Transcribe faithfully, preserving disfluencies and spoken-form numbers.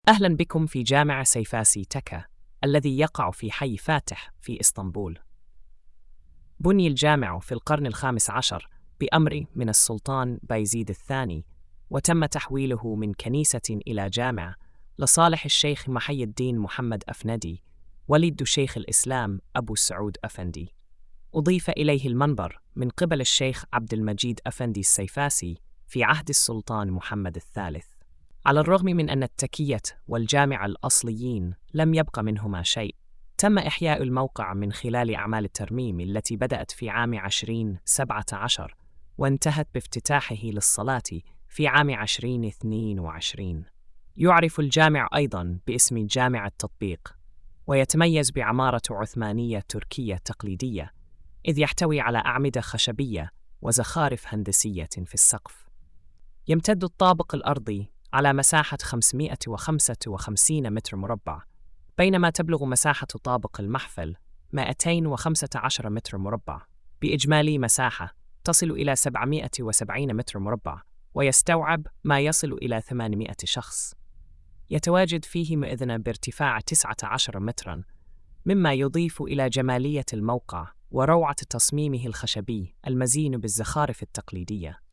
أهلا بكم في جامع سيفاسي تكا الذي يقع في حي فاتح في إسطنبول. بني الجامع في القرن الخامس عشر بأمر من السلطان بايزيد الثاني، وتم تحويله من كنيسة إلى جامع لصالح الشيخ محي الدين محمد أفندي وليد شيخ الإسلام أبو سعود أفندي. أضيف إليه المنبر من قبل الشيخ عبد المجيد أفندي السيفاسي في عهد السلطان محمد الثالث. على الرغم من أن التكية والجامع الأصليين لم يبق منهما شيء، تم إحياء الموقع من خلال أعمال الترميم التي بدأت في عام عشرين سبعة عشر وانتهت بافتتاحه للصلاة في عام عشرين اثنين وعشرين. يعرف الجامع أيضاً باسم جامع التطبيق، ويتميز بعمارة عثمانية تركية تقليدية، إذ يحتوي على أعمدة خشبية وزخارف هندسية في السقف. يمتد الطابق الأرضي على مساحة خمسمائة وخمسة وخمسين متر مربع، بينما تبلغ مساحة طابق المحفل مئتين وخمسة عشر متر مربع، بإجمالي مساحة تصل إلى سبعمائة وسبعين متر مربع، ويستوعب ما يصل إلى ثمانمائة شخص. يتواجد فيه مئذنة بارتفاع تسعة عشر متراً، مما يضيف إلى جمالية الموقع وروعة تصميمه الخشبي المزين بالزخارف التقليدية.